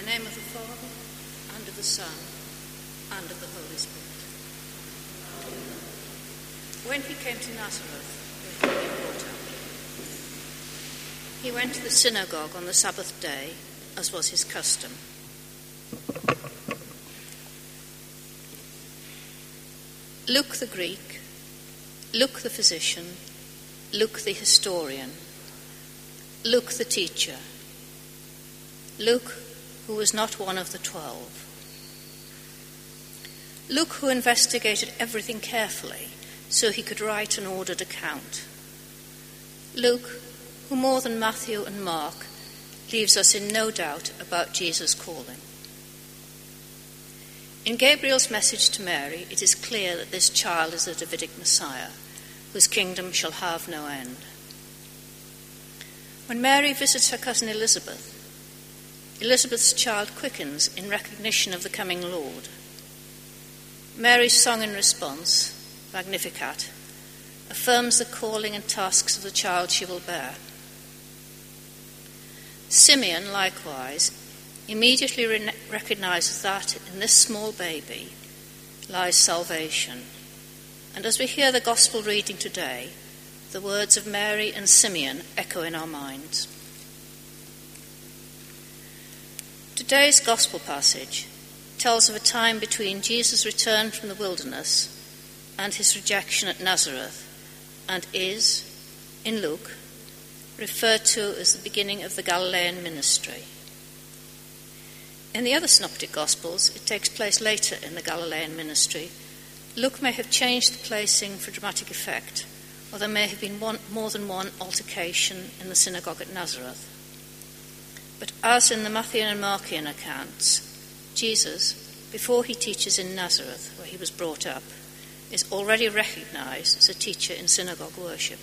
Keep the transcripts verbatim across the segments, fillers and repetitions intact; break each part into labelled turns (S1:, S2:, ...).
S1: name of the Father, and of the Son, and of the Holy Spirit. When he came to Nazareth, where he had been brought up, he went to the synagogue on the Sabbath day, as was his custom. Luke the Greek, Luke the physician, Luke the historian, Luke the teacher, Luke who was not one of the twelve. Luke who investigated everything carefully so he could write an ordered account. Luke who more than Matthew and Mark leaves us in no doubt about Jesus' calling. In Gabriel's message to Mary, it is clear that this child is the Davidic Messiah, whose kingdom shall have no end. When Mary visits her cousin Elizabeth, Elizabeth's child quickens in recognition of the coming Lord. Mary's song in response, Magnificat, affirms the calling and tasks of the child she will bear. Simeon, likewise, immediately re- recognizes that in this small baby lies salvation. And as we hear the gospel reading today, the words of Mary and Simeon echo in our minds. Today's gospel passage tells of a time between Jesus' return from the wilderness and his rejection at Nazareth, and is, in Luke, referred to as the beginning of the Galilean ministry. In the other synoptic gospels, it takes place later in the Galilean ministry. Luke may have changed the placing for dramatic effect, or there may have been one, more than one altercation in the synagogue at Nazareth. But as in the Matthean and Markian accounts, Jesus, before he teaches in Nazareth, where he was brought up, is already recognized as a teacher in synagogue worship.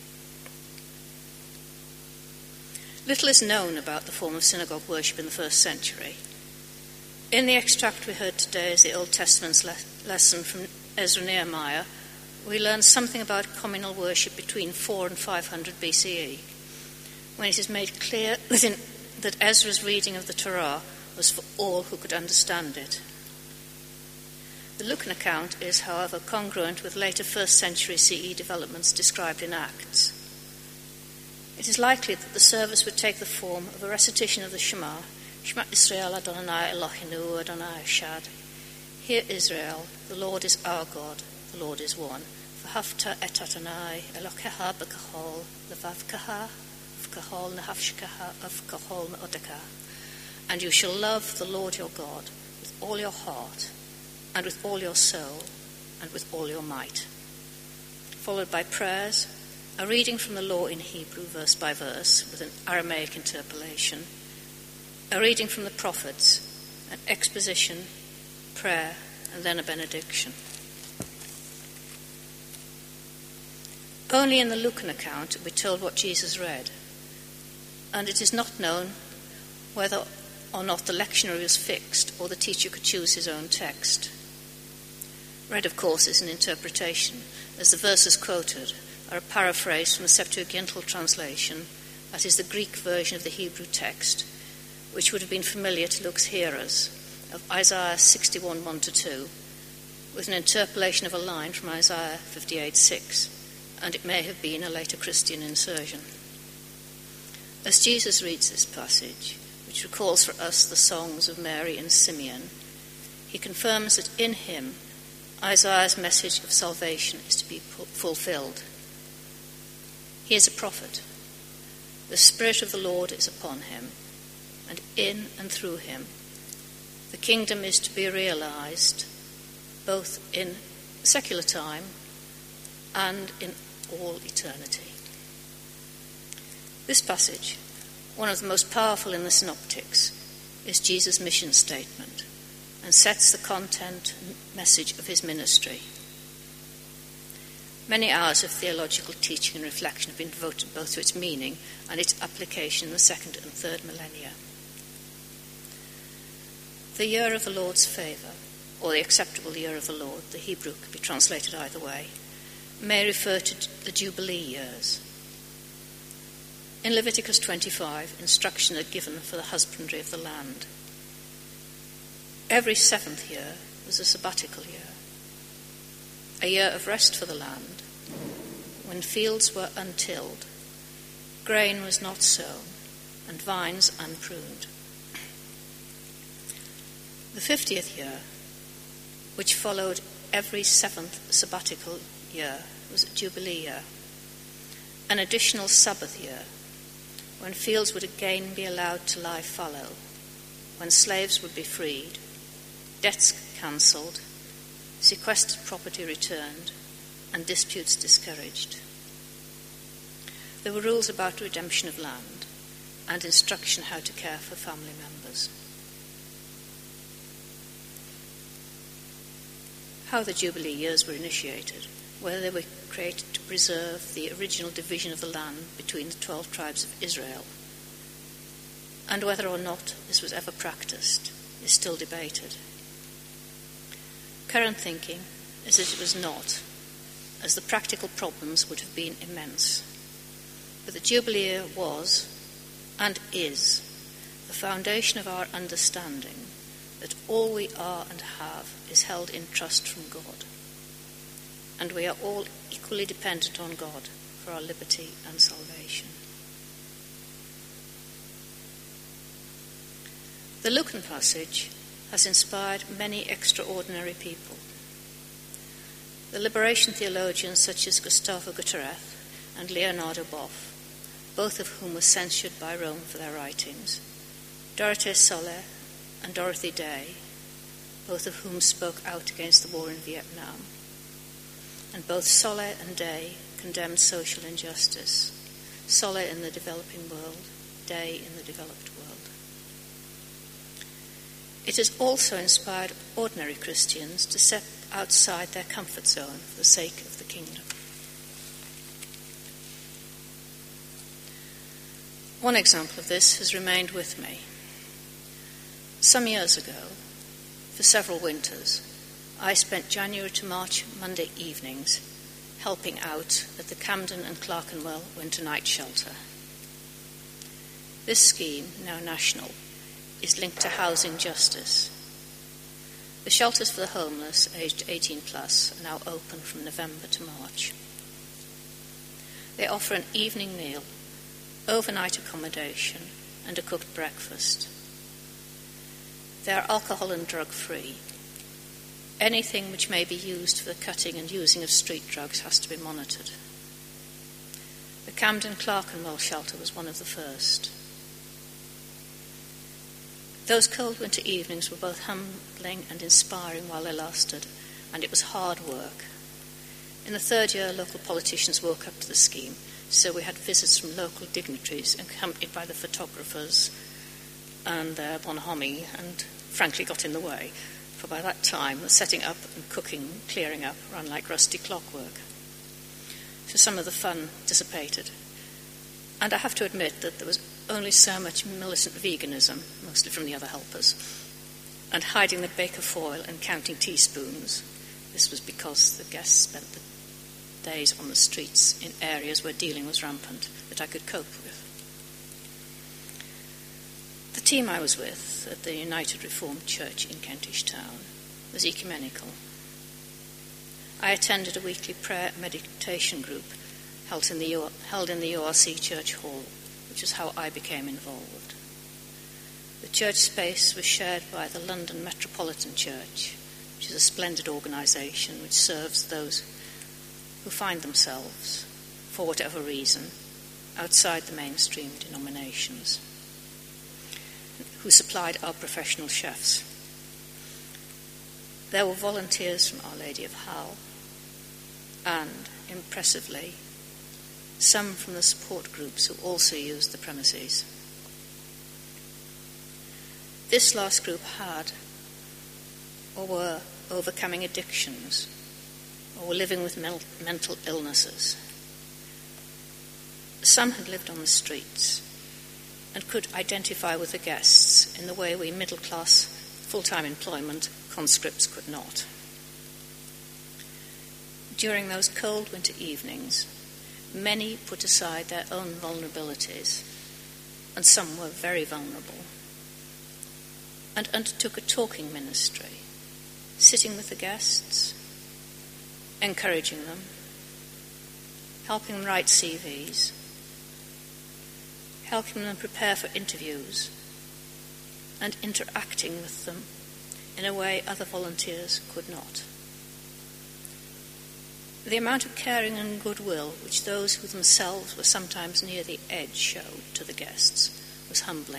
S1: Little is known about the form of synagogue worship in the first century. In the extract we heard today as the Old Testament's le- lesson from Ezra Nehemiah, we learn something about communal worship between four and five hundred B C E, when it is made clear that, in, that Ezra's reading of the Torah was for all who could understand it. The Lucan account is, however, congruent with later first century C E developments described in Acts. It is likely that the service would take the form of a recitation of the Shema, Shema Israel Adonai Eloheinu Adonai Echad. Hear Israel, the Lord is our God, the Lord is one. V'hafta et Adonai Elokecha b'kachol levavkecha v'kachol nehafshkecha v'kachol me'odecha. And you shall love the Lord your God with all your heart and with all your soul and with all your might. Followed by prayers, a reading from the law in Hebrew verse by verse with an Aramaic interpolation, a reading from the prophets, an exposition, prayer, and then a benediction. Only in the Lucan account are we told what Jesus read, and it is not known whether or not the lectionary was fixed or the teacher could choose his own text. Read, of course, is an interpretation, as the verses quoted are a paraphrase from the Septuagintal translation, that is the Greek version of the Hebrew text, which would have been familiar to Luke's hearers, of Isaiah sixty-one, one to two, with an interpolation of a line from Isaiah fifty-eight, six, and it may have been a later Christian insertion. As Jesus reads this passage, which recalls for us the songs of Mary and Simeon, he confirms that in him Isaiah's message of salvation is to be fulfilled. He is a prophet. The Spirit of the Lord is upon him, and in and through him the kingdom is to be realized both in secular time and in all eternity. This passage, one of the most powerful in the synoptics, is Jesus' mission statement and sets the content and message of his ministry. Many hours of theological teaching and reflection have been devoted both to its meaning and its application in the second and third millennia. The year of the Lord's favour, or the acceptable year of the Lord, the Hebrew could be translated either way, may refer to the Jubilee years. In Leviticus twenty-five, instructions are given for the husbandry of the land. Every seventh year was a sabbatical year, a year of rest for the land, when fields were untilled, grain was not sown, and vines unpruned. The fiftieth year, which followed every seventh sabbatical year, was a jubilee year, an additional Sabbath year, when fields would again be allowed to lie fallow, when slaves would be freed, debts cancelled, sequestered property returned, and disputes discouraged. There were rules about redemption of land and instruction how to care for family members. How the Jubilee years were initiated, whether they were created to preserve the original division of the land between the twelve tribes of Israel, and whether or not this was ever practiced, is still debated. Current thinking is that it was not, as the practical problems would have been immense. But the Jubilee year was, and is, the foundation of our understanding that all we are and have is held in trust from God, and we are all equally dependent on God for our liberty and salvation. The Lucan passage has inspired many extraordinary people. The liberation theologians such as Gustavo Gutierrez and Leonardo Boff, both of whom were censured by Rome for their writings, Dorothée Soler and Dorothy Day, both of whom spoke out against the war in Vietnam, and both Soler and Day condemned social injustice, Soler in the developing world, Day in the developed world. It has also inspired ordinary Christians to step outside their comfort zone for the sake of the kingdom. One example of this has remained with me. Some years ago, for several winters, I spent January to March Monday evenings helping out at the Camden and Clerkenwell Winter Night Shelter. This scheme, now national, is linked to housing justice. The shelters for the homeless aged eighteen plus are now open from November to March. They offer an evening meal, overnight accommodation, and a cooked breakfast. They are alcohol and drug-free. Anything which may be used for the cutting and using of street drugs has to be monitored. The Camden Clerkenwell shelter was one of the first. Those cold winter evenings were both humbling and inspiring while they lasted, and it was hard work. In the third year, local politicians woke up to the scheme, so we had visits from local dignitaries accompanied by the photographers and their bonhomie, and frankly got in the way, for by that time the setting up and cooking, clearing up ran like rusty clockwork. So some of the fun dissipated. And I have to admit that there was only so much militant veganism, mostly from the other helpers, and hiding the baker foil and counting teaspoons. This was because the guests spent the days on the streets in areas where dealing was rampant that I could cope with. The team I was with at the United Reformed Church in Kentish Town was ecumenical. I attended a weekly prayer and meditation group held in the, U- held in the U R C Church Hall, which is how I became involved. The church space was shared by the London Metropolitan Church, which is a splendid organisation which serves those who find themselves, for whatever reason, outside the mainstream denominations, who supplied our professional chefs. There were volunteers from Our Lady of Hull, and, impressively, some from the support groups who also used the premises. This last group had, or were, overcoming addictions, or were living with men- mental illnesses. Some had lived on the streets and could identify with the guests in the way we middle-class, full-time employment conscripts could not. During those cold winter evenings, many put aside their own vulnerabilities, and some were very vulnerable. and undertook a talking ministry, sitting with the guests, encouraging them, helping them write C Vs, helping them prepare for interviews, and interacting with them in a way other volunteers could not. The amount of caring and goodwill which those who themselves were sometimes near the edge showed to the guests was humbling.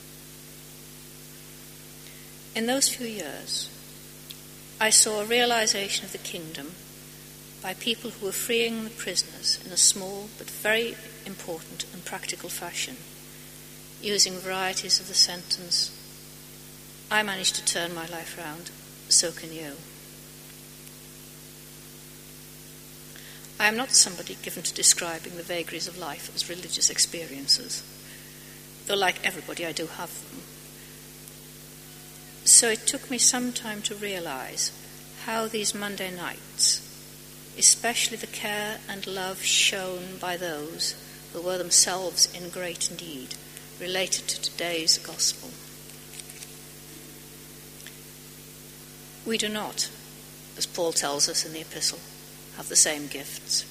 S1: In those few years, I saw a realization of the kingdom by people who were freeing the prisoners in a small but very important and practical fashion, using varieties of the sentence, "I managed to turn my life round, so can you." I am not somebody given to describing the vagaries of life as religious experiences, though like everybody I do have them. So it took me some time to realize how these Monday nights, especially the care and love shown by those who were themselves in great need, related to today's gospel. We do not, as Paul tells us in the epistle, have the same gifts.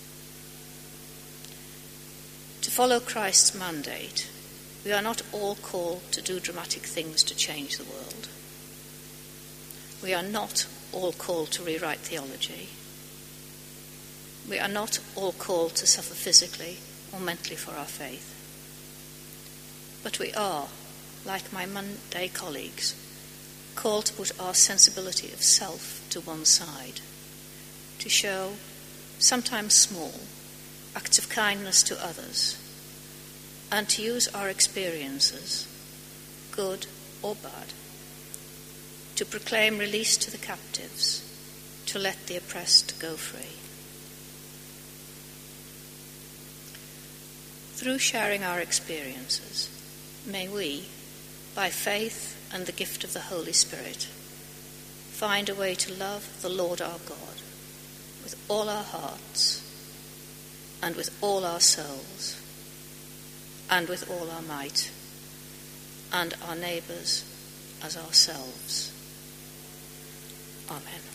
S1: To follow Christ's mandate, we are not all called to do dramatic things to change the world. We are not all called to rewrite theology. We are not all called to suffer physically or mentally for our faith. But we are, like my Monday colleagues, called to put our sensibility of self to one side, to show, sometimes small, acts of kindness to others, and to use our experiences, good or bad, to proclaim release to the captives, to let the oppressed go free. Through sharing our experiences, may we, by faith and the gift of the Holy Spirit, find a way to love the Lord our God with all our hearts and with all our souls and with all our might, and our neighbours as ourselves. Amen.